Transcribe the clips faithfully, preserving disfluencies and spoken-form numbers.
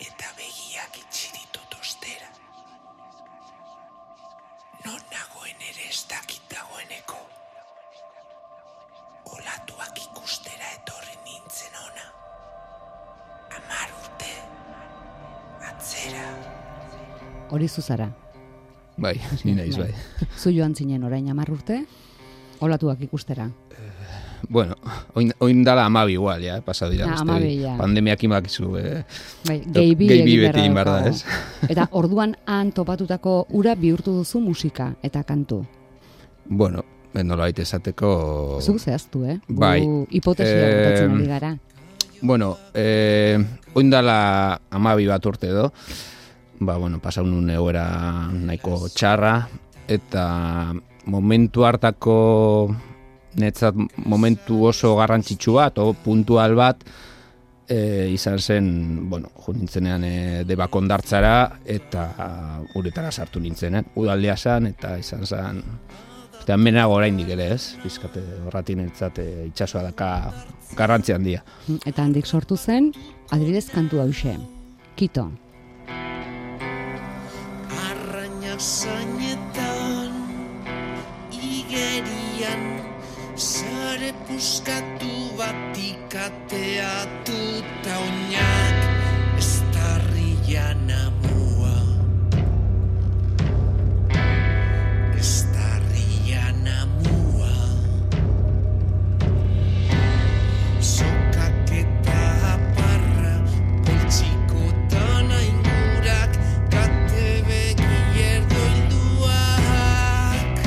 eta begiak itxi ditut ostera. Non nagoen ere ez dakit dagoeneko. Olatuak ikustera etorri nintzen ona. Hamar urte, atzera. Hori zuzara. Bai, ni naiz bai. Zu joan zinen orain hamar urte, olatuak ikustera. Bueno, oin, oin dala amabi igual, ja, pasau dira. Ah, amabi, ja. Pandemiak imakizu, eh, bai, gehibi gehibi beti egin behar da, ez? Eta orduan han topatutako ura bihurtu duzu musika eta kantu. Bueno, nola baita esateko... Zuk zehaztu, eh? Bai. Hipotesia botatzen ari gara. Bueno, eh, oin dala amabi bat urte edo, ba, bueno, pasau nun egoera nahiko txarra, eta momentu hartako... Netzat momentu oso garrantzitsu bat, o puntual bat, e, izan zen, bueno, jo nintzenean e, debakondartzara, eta uretara sartu nintzenen. Udaldea zen, eta izan zen, eta menago oraindik ere ez, bizkate horratin entzat e, itxasoa daka garrantzi handia. Eta handik sortu zen, adibidez kantu hauxe, Kito. Arraina zainetan, igerian, sare puskatu bat ikateatuta oinak estarrian amua. Estarrian amua. Sokak eta aparra, poltsikotan aingurak, kate begi erdo hilduak.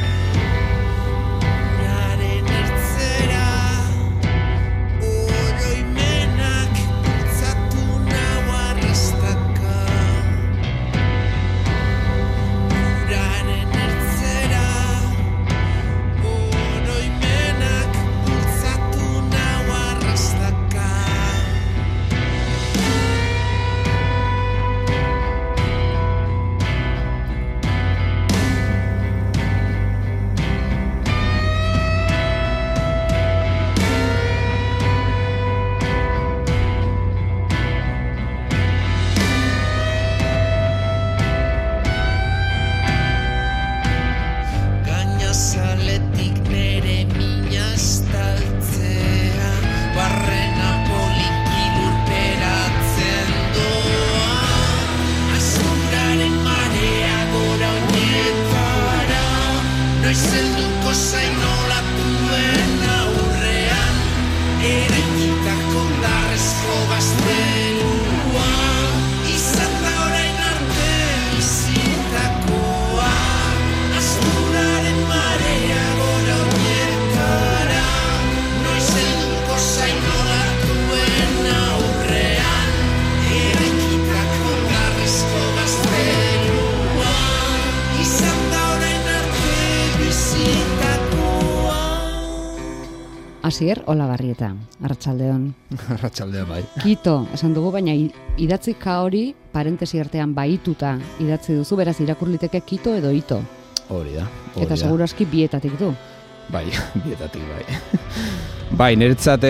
Asier Olabarrieta, Arratsaldeon. Arratsaldeon bai. Kito, esan dugu, baina idatzika hori parentesi artean baituta idatzi duzu, beraz irakurliteke Kito edo Ito. Hori da. Hori Eta segurazki bietatik du. Bai, bietatik bai. Bai, niretzat,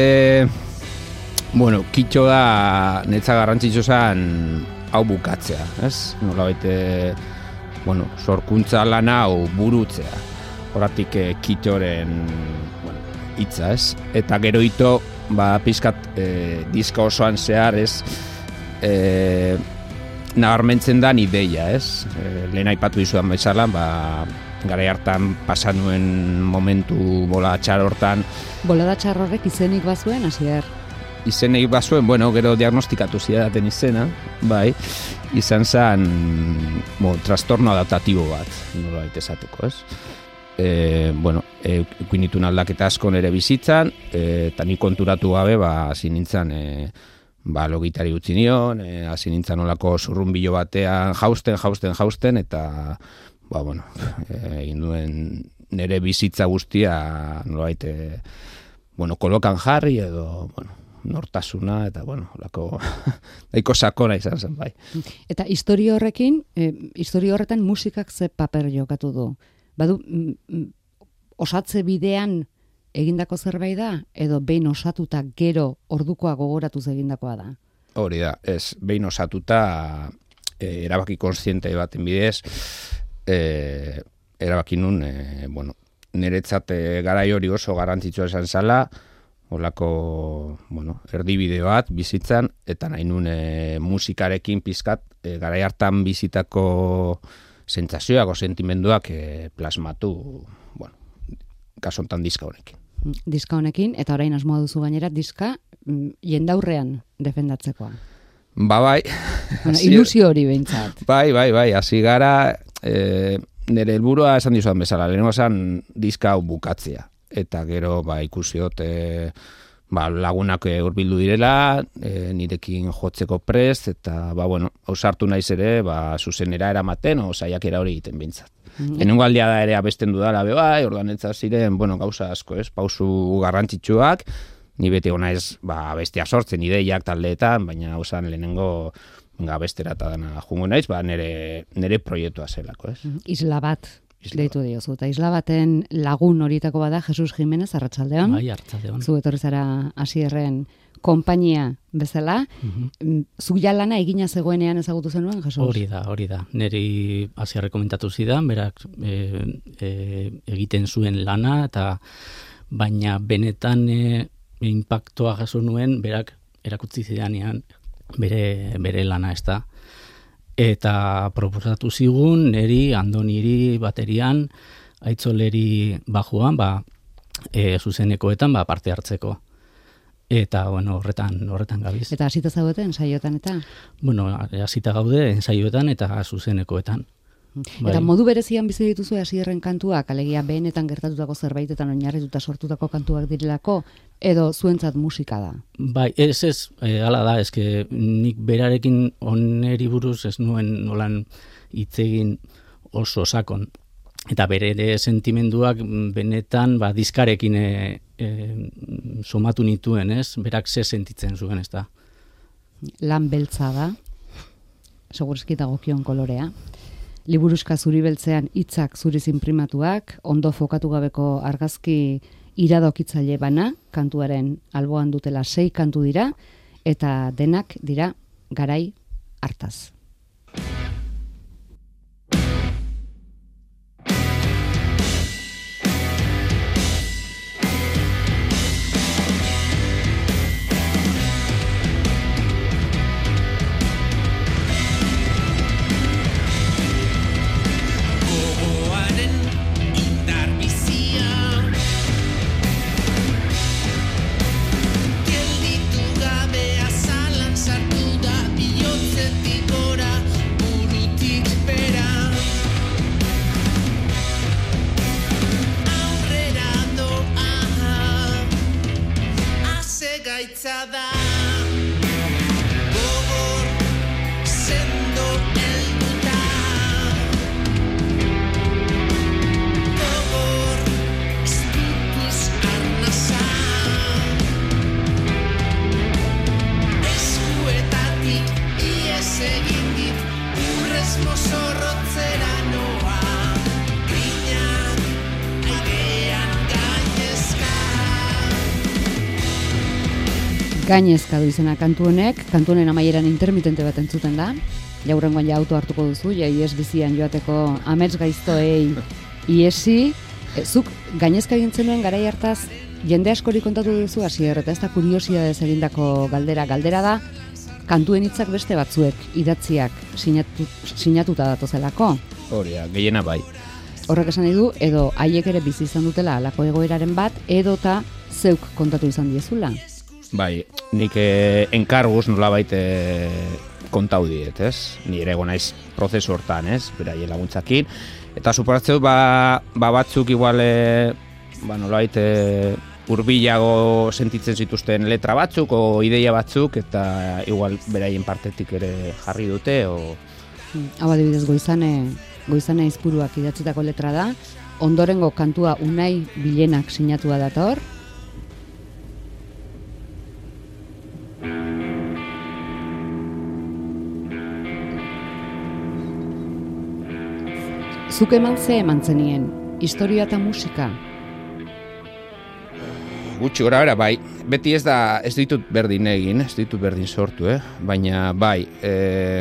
bueno, Kito da niretzat garrantzitsu zen hau bukatzea, ez? Nolabait, bueno, sorkuntza lana hau burutzea. Horatik Kitoren, bueno, hitza, ez? Eta gero Ito, ba, pizkat e, diska osoan zehar, ez? E, nabarmentzen da ideia, ez? E, lehen aipatu dizudan bezala, ba, garai hartan pasa nuen momentu bola txar hortan. Bolada txar horrek izenik bazuen, Asier? Izenik bazuen, bueno, gero diagnostikatu zidaten izena, bai, izan zen, bo, trastorno adaptatibo bat, nola baita esateko, ez? E, bueno, ekuinitun aldaketa asko nere bizitzan, e, eta ni konturatu gabe, ba, hasi nintzen, e, ba, logitari utzi nion, e, hasi nintzen olako zurrunbilo batean jausten, jausten, jausten, eta, ba, bueno, egin duen nere bizitza guztia, nolabait, e, bueno, kolokan jarri edo, bueno, nortasuna, eta, bueno, olako, daiko sakona izan zen, bai. Eta historia horrekin, e, historia horretan musikak ze paper jokatu du? Badu, mm, osatze bidean egindako zerbait da, edo behin osatuta gero ordukoa gogoratuz egindakoa da? Hori da, ez, behin osatuta e, erabaki konstiente baten bidez, e, erabaki nun, e, bueno, niretzat e, garai hori oso garrantzitsua esan zala, olako, bueno, erdibide bat bizitzan, eta nahi nun e, musikarekin pizkat, e, garai hartan bizitako sentsazioak o sentimenduak e, plasmatu, bueno, kasontan diska honekin. Diska honekin, eta orain asmoa duzu gainera, diska jendaurrean defendatzekoa. Ba, bai. Bueno, ilusio hori behintzat. Bai, bai, bai, hasi gara, e, nire helburua esan dizudan bezala, lehenengo esan diska hau bukatzea. Eta gero, ba, ikusiot, e, ba, lagunak hurbildu direla, e, nirekin jotzeko prest, eta, ba, bueno, ausartu naiz ere, ba, zuzenera eramaten, o saiakera hori egiten bintzat. Mm-hmm. Enengo aldia da ere abesten dudala, be bai, orduan etza ziren, bueno, gauza asko, ez, pausu garrantzitsuak, ni beti gona ez, ba, bestia sortzen, ideiak taldeetan, baina hausan lehenengo ga bestera eta dana jungo naiz, ba, nere, nere proiektua zelako, ez? Isla bat, Isla deitu bat. Diozu, eta isla baten lagun horietako bada Jesus Jimenez, arratsaldeon. Bai, arratsaldeon. Zu etorri zara Asierren konpainia bezala, mm-hmm. Zuk ja lana egina zegoenean ezagutu zenuen, Jesus? Hori da, hori da. Neri Asierre komentatu zidan, berak e, e, egiten zuen lana, eta baina benetan e, impactoa jaso nuen, berak erakutsi zidanean bere, bere lana ez da. Eta proposatu zigun, neri, Andoniri baterian, Aitzoleri bajuan, ba, e, zuzenekoetan ba, parte hartzeko. Eta, bueno, horretan, horretan gabiz. Eta hasita zaudete ensaioetan eta? Bueno, hasita gaude ensaioetan eta zuzenekoetan. Bai. Eta modu berezian bizi dituzu Asierren kantuak, alegia behenetan gertatutako zerbaitetan oinarrituta sortutako kantuak direlako, edo zuentzat musika da? Bai, ez ez, e, hala da, eske nik berarekin oneri buruz ez nuen nolan hitz egin oso sakon. Eta bere ere sentimenduak benetan ba, diskarekin e, e, somatu nituen, ez? Berak ze sentitzen zuen, ez da. Lan beltza da, segurazki dagokion kolorea. Liburuska zuri beltzean hitzak zuriz inprimatuak, ondo fokatu gabeko argazki iradokitzaile bana, kantuaren alboan dutela sei kantu dira, eta denak dira garai hartaz. Gainezka du izena kantu honek, kantu honen amaieran intermitente bat entzuten da. Jaurrengoan ja auto hartuko duzu, ja ies bizian joateko amets gaiztoei iesi. E, zuk gainezka egin zenuen garai hartaz jende askori kontatu duzu Asier, eta ez da kuriosidadez egindako galdera. Galdera da, kantuen hitzak beste batzuek idatziak sinatu, sinatuta datozelako. Hori, gehiena bai. Horrek esan nahi du, edo haiek ere bizi izan dutela halako egoeraren bat, edota zeuk kontatu izan diezula. Bai, nik eh, enkarguz nolabait eh, kontau diet, ez? Ni ere naiz prozesu hortan, ez? Beraien laguntzakin. Eta suporatzeu, ba, ba batzuk igual, eh, ba nolabait eh, hurbilago sentitzen zituzten letra batzuk o ideia batzuk, eta igual beraien partetik ere jarri dute, o... Hau adibidez, goizane, goizane izpuruak idatzitako letra da, ondorengo kantua Unai Bilenak sinatua dator, Zuk eman ze eman zenien, historia eta musika? gutxi gora bera, bai, beti ez da, ez ditut berdin egin, ez ditut berdin sortu, eh? Baina, bai, e,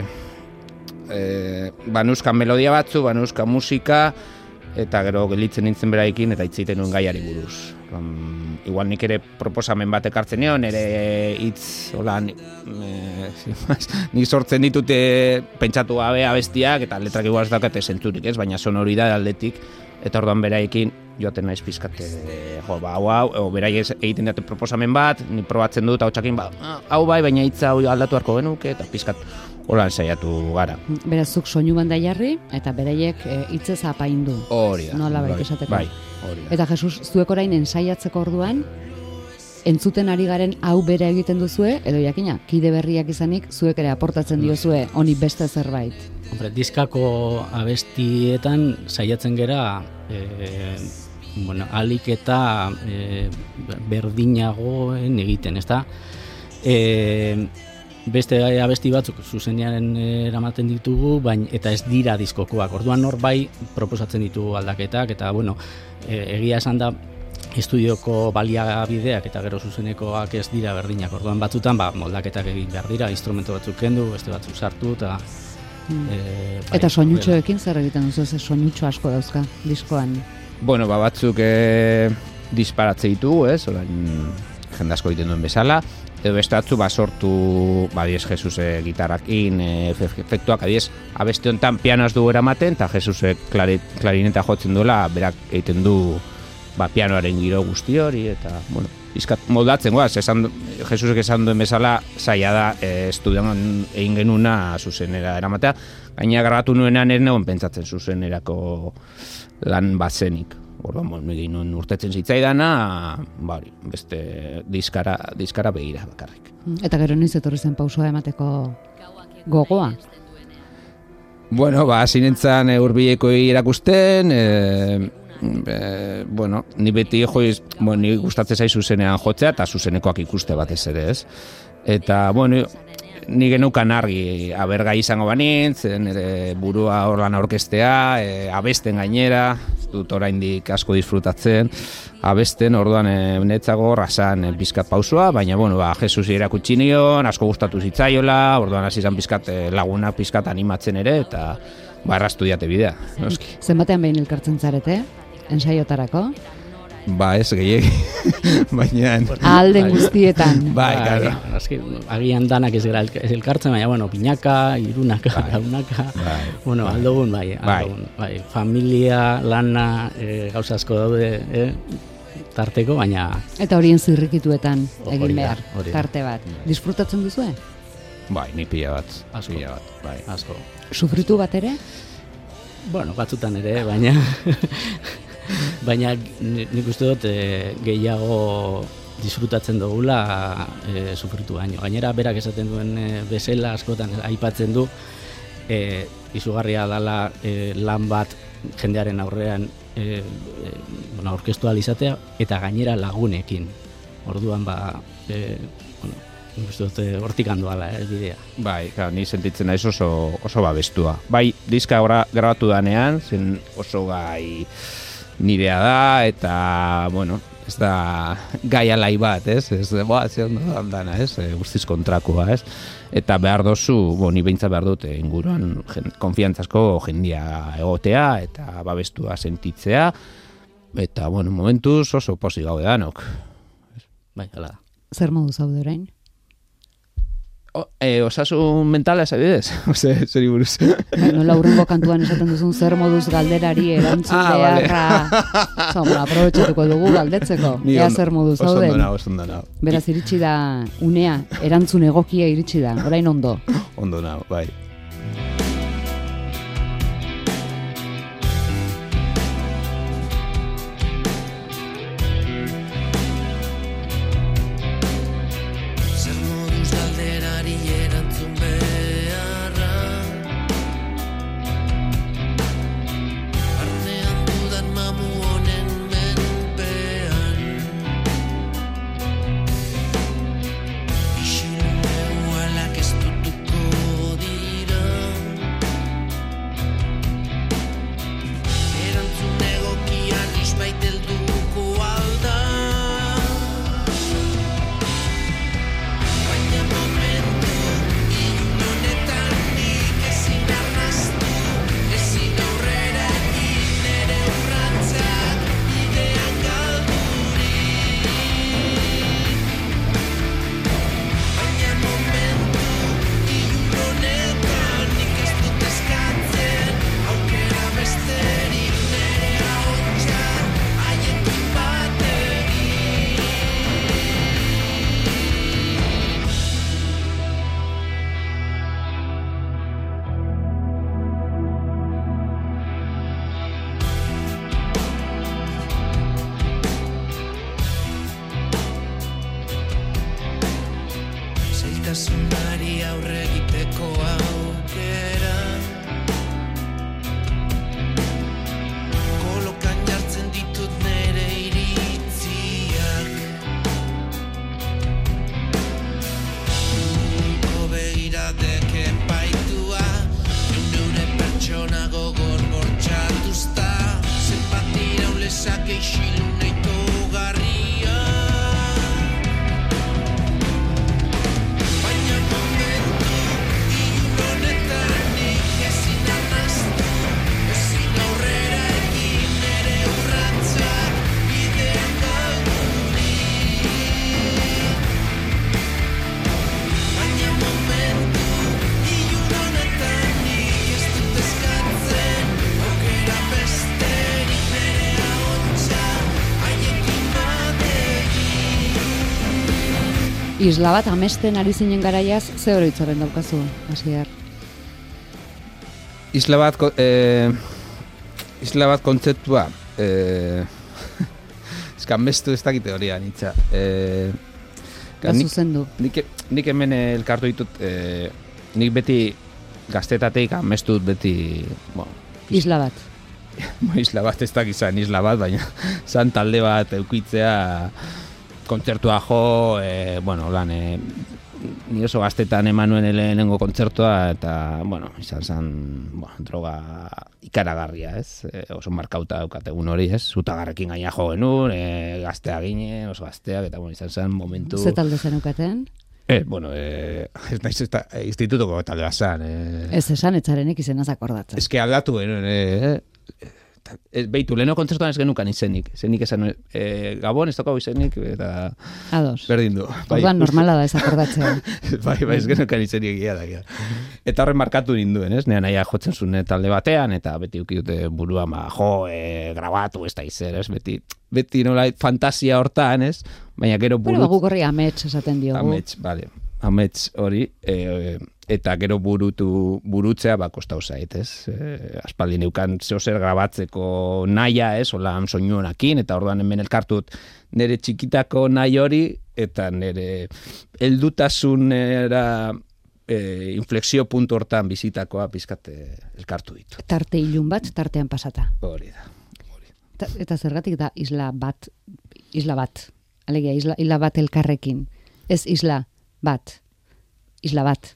e, banuzkan melodia batzu, banuzkan musika, eta gero gelitzen nintzen beraikin, eta itziten nuen gaiari buruz. Um, igual nik ere proposamen bat ekartzen nion, ere hitz, hola, ni, e, nik sortzen ditute pentsatu gabe abestiak, eta letrak igual ez daukate zentzurik, ez? Baina sonoridade aldetik, eta orduan beraikin joaten naiz pizkate, jo, ba, hau, hau, o, beraiek egiten dute proposamen bat, ni probatzen dut, hau txakin, ba, hau bai, baina hitza hau aldatu harko genuke, eta pizkat holan saiatu gara. Beraz, zuk soinu banda jarri, eta beraiek e, hitzez apaindu. Hori da. Nola baik esateko. Bai, hori da. Eta Jesus, zuek orain ensaiatzeko orduan, entzuten ari garen hau bere egiten duzue, edo jakina, kide berriak izanik, zuek ere aportatzen diozue, honi beste zerbait. Hombre, diskako abestietan saiatzen gera, e, bueno, alik eta e, berdinagoen egiten, ezta? E, beste abesti batzuk zuzenean eramaten ditugu, baina eta ez dira diskokoak. Orduan hor bai proposatzen ditugu aldaketak, eta bueno, e, egia esan da estudioko baliabideak eta gero zuzenekoak ez dira berdinak. Orduan batzutan ba, moldaketak egin behar dira, instrumento batzuk kendu, beste batzuk sartu, eta Mm. E, bai, eta soinutxoekin zer egiten duzu, ze soinutxo asko dauzka diskoan? Bueno, ba, batzuk e, disparatze ditugu, ez, orain jende asko egiten duen bezala, edo beste batzu ba, sortu, ba, diez, Jesus e, gitarrakin, e, efektuak, adiez, abeste honetan pianoaz du eramaten, eta Jesusek klarineta jotzen duela, berak egiten du ba, pianoaren giro guzti hori, eta, bueno, izkat moldatzen goaz, esan, Jesusek esan duen bezala, zaila da, e, estudioan egin genuna zuzenera eramatea, gaina grabatu nuenean ere negoen pentsatzen zuzenerako lan bat zenik. Orduan, bon, egin nuen urtetzen zitzaidana, ba, beste diskara, diskara begira bakarrik. Eta gero noiz etorri zen pausua emateko gogoa? Bueno, ba, hasi nintzen hurbileko irakusten, e, E, bueno, ni beti joiz, bueno, ni gustatzen zaiz zuzenean jotzea eta zuzenekoak ikuste batez ere, ez? Eta, bueno, ni genukan argi abergai izango banintz, nire burua horlan aurkestea, e, abesten gainera, dut oraindik asko disfrutatzen, abesten, orduan e, netzago rasan e, bizkat pausua, baina, bueno, ba, Jesus irakutsi nion, asko gustatu zitzaiola, orduan hasi izan bizkat e, laguna bizkat animatzen ere, eta ba, erraztu diate bidea, noski. Zenbatean behin elkartzen zarete? Ensaiotarako? Ba, ez gehiegi, baina... Alden guztietan. Bai, claro. Aski, agian danak ez gara elkartzen, baina, bueno, pinaka, irunaka, bai, launaka, bai, bueno, bai, aldogun, bai, aldogun, bai, bai, familia, lana, e, gauza asko daude, e, tarteko, baina... Eta horien zirrikituetan egin behar, hori, tarte bat. Disfrutatzen duzue? Bai, ni pila bat, asko, pila bat, bai. Asko. Sufritu bat ere? Bueno, batzutan ere, baina... Baina nik uste dut e, gehiago disfrutatzen dugula e, sufritu baino. Gainera berak esaten duen e, bezala askotan aipatzen du e, izugarria dela e, lan bat jendearen aurrean e, e, bueno, aurkeztu ahal izatea eta gainera lagunekin. Orduan ba e, bueno, nik uste dut hortik handoala eh, bidea. Bai, claro, ni sentitzen naiz oso oso babestua. Bai, diska grabatu danean, zen oso gai nirea da, eta, bueno, ez da gai alai bat, ez? Ez, boa, zer ondo dana, ez? E, guztiz kontrakoa, ez? Eta behar dozu, bo, ni behintzat behar dute inguruan jen, konfiantzazko jendia egotea, eta babestua sentitzea, eta, bueno, momentuz oso pozik gaude danok. Bai, hala da. Zer modu zaude orain? O, e, osasun mentala ez abidez? Ose, zeri buruz. Nola hurrengo kantuan esaten duzun zer moduz galderari erantzun ah, beharra. Vale. Aprobetxatuko dugu galdetzeko. Ea zer moduz zauden. Oso ondo nao, oso ondo nao. Beraz iritsi da unea, erantzun egokia iritsi da, orain ondo. Ondo nao, bai. Isiluneu alak ez dutuko dira isla bat amesten ari zinen garaiaz, ze oroitzaren daukazu, Asier? Isla bat, ko- eh, isla bat kontzeptua, eh, eskanbestu ez dakite hori anitza. Eh, Da nik, zuzendu. nik, nik hemen elkartu ditut, eh, nik beti gaztetateik amestu dut beti, bueno, Isla bat. isla bat ez dakizan isla bat, baina zan talde bat eukitzea kontzertua jo, e, bueno, lan, e, ni oso gaztetan eman nuen lehenengo kontzertua, eta, bueno, izan zen, bueno, droga ikaragarria, ez? E, oso markauta daukategun hori, ez? Zutagarrekin gaina jo genuen, e, gaztea ginen, oso gazteak, eta, bueno, izan zen momentu... Ze talde zenukaten? Eh, bueno, eh, ez naiz ez da, institutuko talde bat zan, eh. Ez esan etxarenek izenaz akordatzen. Ez que aldatu genuen, eh, eh, beitu, leheno kontzertuan ez genukan izenik. Zenik esan, eh, Gabon ez dakau izenik, eta Ados. berdin du. Orduan normala da ez akordatzea. bai, bai, ez genukan izenik egia da. Egia. Eta horren markatu ninduen, ez? Nean naia jotzen zuen talde batean, eta beti ukidute burua, ma, jo, eh, grabatu ez da izer, ez? Beti, beti nola fantasia hortan, ez? Baina gero Bueno, burut... guk horri amets esaten diogu. Amets, bale. Amets hori, e, eta gero burutu burutzea ba kostau zait, ez? E, aspaldi neukan zeozer grabatzeko naia, ez? Hola, soinu honekin, eta orduan hemen elkartut nire txikitako nahi hori, eta nire heldutasunera e, inflexio puntu hortan bizitakoa pizkate elkartu ditu. Tarte ilun bat, tartean pasata. Hori da. Ta, eta zergatik da isla bat, isla bat. Alegia, isla, isla bat elkarrekin. Ez isla bat. Isla bat.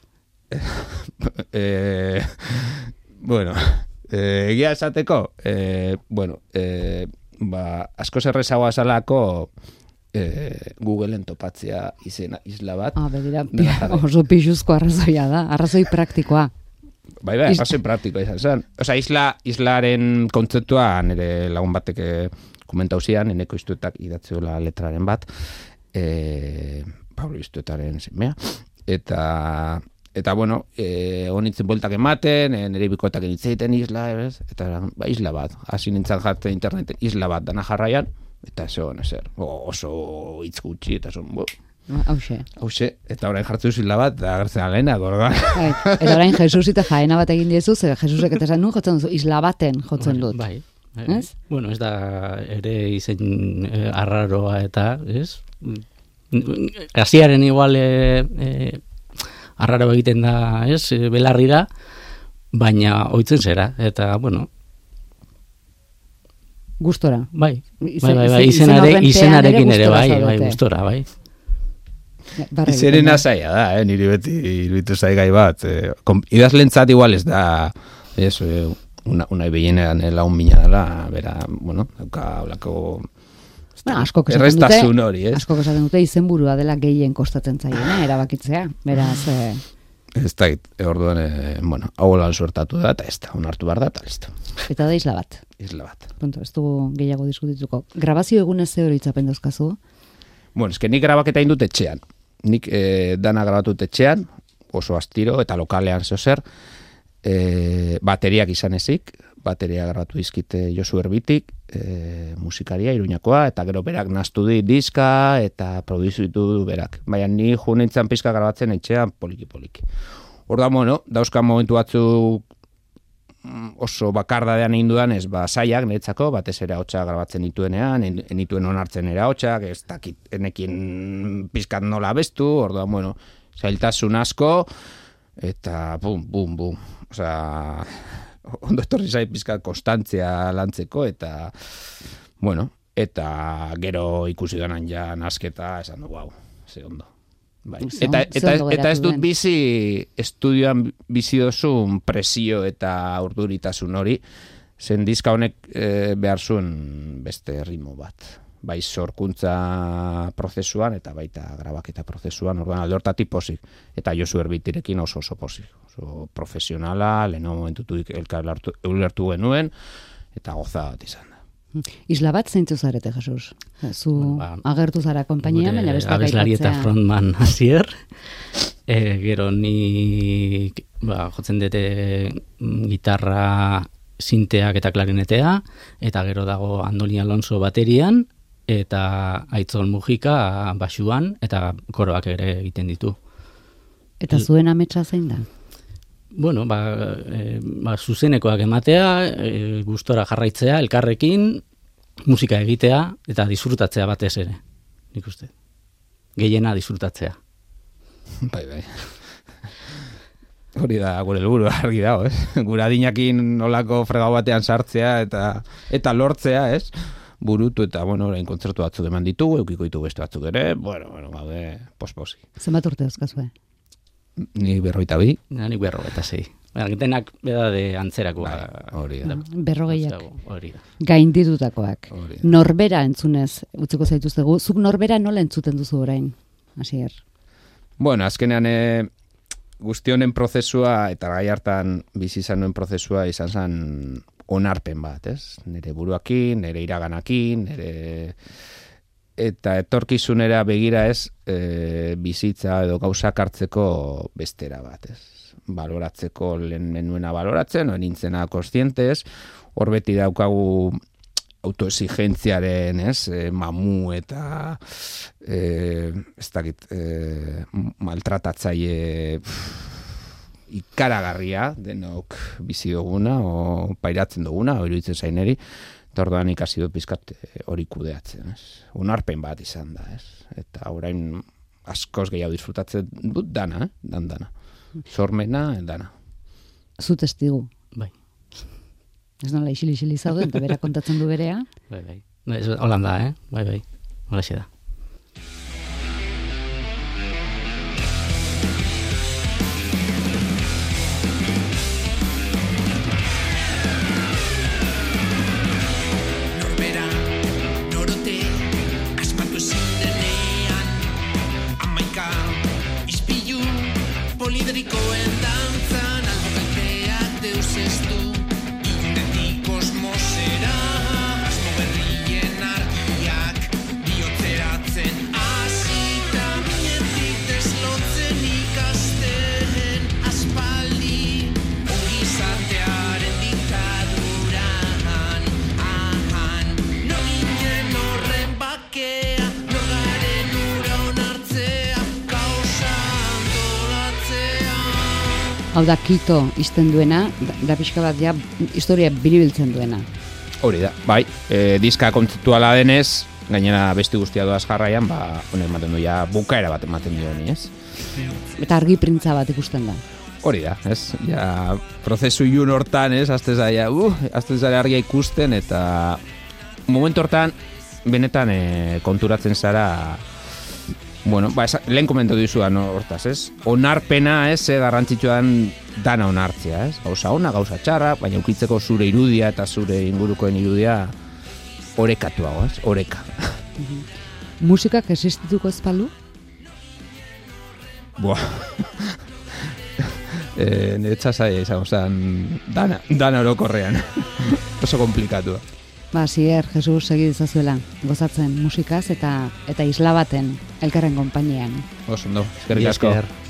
eh, bueno, eh, egia esateko, eh, bueno, eh, ba, asko zerrezagoa zalako eh, Googleen topatzea izena isla bat. Ah, begira, oso pixuzko arrazoia da, arrazoi praktikoa. Bai, bai, arrazoi praktikoa izan zen. Osa, isla, islaren kontzeptua nire lagun batek komentau zian, eneko iztuetak idatzeola letraren bat, eh, Pablo iztuetaren zenmea, eta... Eta, bueno, e, honitzen bueltak ematen, e, nire bikoetak egiten isla, ez? Eta, ba, isla bat. Hasi nintzen jartzen interneten isla bat dana jarraian, eta eso, nezer, oso hitz gutxi, eta son, bo. Hauxe. Hauxe, eta orain jartzen duz isla bat, da agertzen alena, gorda. Bai, eta orain Jesus eta faena bat egin diezu, ze Jesusek eta esan nun jotzen duzu, isla baten jotzen dut. Bai, bai. Ez? Bueno, ez da ere izen eh, arraroa eta, ez? Hasiaren igual eh, eh, arraro egiten da, ez, belarrira, baina ohitzen zera, eta, bueno... Gustora. Bai, Izen- bai, bai, bai, izen- izenare, izen izenarekin horren ere, pean bai, ere bai, gustora gustora, bai. Barre Izeren egiten da. azaia da, eh? Niri beti iruditu zaigai bat. Eh, kom, idazlentzat igual ez da, ez, eh, una, una behienean laun mina dela, bera, bueno, dauka olako... Bueno, asko esaten dute, errestasun hori, ez? asko esaten dute izenburua dela gehien kostatzen zaiena, erabakitzea. Beraz, eh, Ez da, orduan, e, bueno, hau lan suertatu da, eta ez da, onartu behar da, eta listo. eta da isla bat. Isla bat. Punto, ez dugu gehiago diskutituko. Grabazio egunez ze hori itzapen dauzkazu? Bueno, eske nik grabaketa indut etxean. Nik e, dana grabatut etxean, oso astiro, eta lokalean zeozer, e, bateriak izan ezik, bateria grabatu dizkite Josu Erbitik, e, musikaria, Iruñakoa, eta gero berak naztu di diska, eta produzitu du berak. Baina ni jo nintzen pizka grabatzen etxean poliki-poliki. Orda, bueno, dauzkan momentu batzuk oso bakardadean egin dudan, ez, ba, zaiak niretzako, batez ere ahotsa grabatzen dituenean, en, enituen onartzen ere ahotsak, ez dakit, enekin pizkat nola bestu, orduan, bueno, zailtasun asko, eta bum, bum, bum. Osea, ondo etorri zait pizkat konstantzia lantzeko, eta, bueno, eta gero ikusi danan ja nasketa, esan du, wow, ze ondo. Bai. Ze Eta, ondo- ze eta, ondo eta ez geratu dut den. bizi estudioan bizi dozun presio eta urduritasun hori, zen diska honek e, behar zuen beste ritmo bat. Bai sorkuntza prozesuan eta baita grabaketa prozesuan, orduan alde hortatik pozik. Eta Josu Erbitirekin oso oso pozik. Oso profesionala, leheno momentutik elkar ulertu genuen, eta goza bat izan da. Isla bat zeintzu zarete, Jesus? Zu Ba, agertu zara konpainia, baina besteak abeslari eta aipatzea. frontman hasier. E, gero ni ba, jotzen dute mm, gitarra, sinteak eta klarinetea, eta gero dago Andoni Alonso baterian, eta Aitzol Mujika basuan, eta koroak ere egiten ditu. Eta zuen ametsa zein da? Bueno, ba, e, ba zuzenekoak ematea, e, gustora jarraitzea, elkarrekin, musika egitea, eta disfrutatzea batez ere, nik uste. Gehiena disfrutatzea. Bai, bai. Hori da, gure helburu argi dago, ez? Gure adinakin nolako fregau batean sartzea eta eta lortzea, ez? Burutu eta, bueno, orain kontzertu batzuk eman ditugu, eukiko ditu beste batzuk ere, bueno, bueno, gaude, posposi. Zenbat urte dauzkazue? Ni berroita bi. Nik berrogeita sei. Denak beda de antzerako. Hori da. Berrogeiak. Hori da. Gainditutakoak. Norbera entzunez, utziko zaituztegu. Zuk norbera nola entzuten duzu orain, Asier? Bueno, azkenean e, guzti honen prozesua eta gai hartan bizi izan nuen prozesua izan zen onarpen bat, ez? Nire buruakin, nire iraganakin, nire eta etorkizunera begira ez e, bizitza edo gauzak hartzeko bestera bat, ez? Baloratzeko lehen menuena baloratzen, no nintzena kontziente, ez? Hor beti daukagu autoexigentziaren, ez? E, mamu eta e, ez dakit e, maltratatzaile ikaragarria denok bizi duguna o pairatzen duguna, hori iruditzen zaineri. Eta orduan ikasi dut pizkat hori kudeatzen, ez? Unarpen bat izan da, ez? Eta orain askoz gehiago disfrutatzen dut dana, eh? Dan dana. Sormena, dana. Zu testigu. Bai. Ez nola isili-isili zauden, eta bera kontatzen du berea. Bai, bai. Holan da, eh? Bai, bai. Holaxe da. Polidrikoen dantzan albokalteak deus ez du irunetik kosmosera asmo berrien argiak bihotzeratzen hasita minetik deslotzen ikasten aspaldi ongizatearen diktaduran ahan no ginen horren bakea norgaren ura onartzea kausa Hau da Kito izten duena, da, da pixka bat ja historia biribiltzen duena. Hori da, bai, e, diska kontzeptuala denez, gainera beste guztia doaz jarraian, ba, honek ematen du ja bukaera bat ematen dio ni, ez? Eta argi printza bat ikusten da. Hori da, ez? Ja, prozesu ilun hortan, ez? Azte zaila, uh, azte zaila argia ikusten, eta momentu hortan, benetan e, konturatzen zara. Bueno, ba, esa, lehen komentu dizudan no, hortaz, ez? Onarpena, ez, eh, garrantzitsuan dana onartzea, ez? Gauza ona, gauza txarra, baina ukitzeko zure irudia eta zure ingurukoen irudia orekatuago, ez? Oreka. Musikak existituko ez balu? Boa. e, nire txasaia izan, ozan, dana, dana orokorrean. Oso komplikatua. Ba, Asier, Jesus, segi dizazuela, gozatzen musikaz eta eta isla baten elkarren konpainian. Oso ondo, eskerrik asko.